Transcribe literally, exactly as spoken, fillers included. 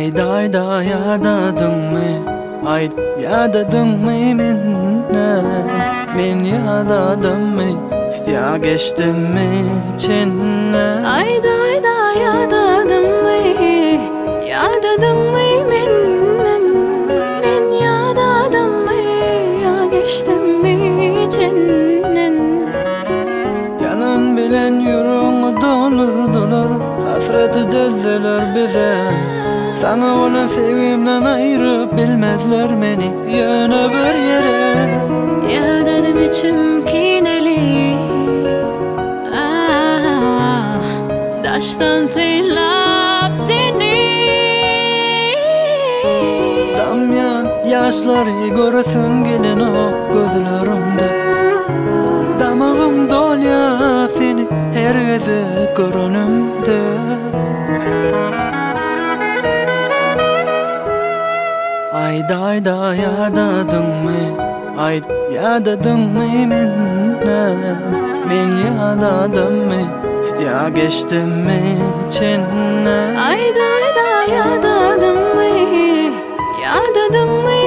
Ayda ayda yadadın mı? Ay yadadın mı menden? Men yadadım mı? Ya geçtim mi içinden? Ayda ayda yadadın mı? Yadadın mı menden? Men yadadım mı? Ya geçtim mi içinden? Yalan bilen yüreğim dolur dolur, hasreti dözülür bize. Sana olan sevgimden ayırıp bilmezler beni yana bir yere. Ya dedim içim kineli, ah, daştan silap seni. Damyan yaşları görsün gelin o gözlerimde. Damağım dolya seni her gece görünümde. Ayda ayda yadadın mı? Ay yadadın mı menden? Men yadadım mı? Ya geçtim mi içinden? Ayda ayda yadadın mı? Yadadın mı?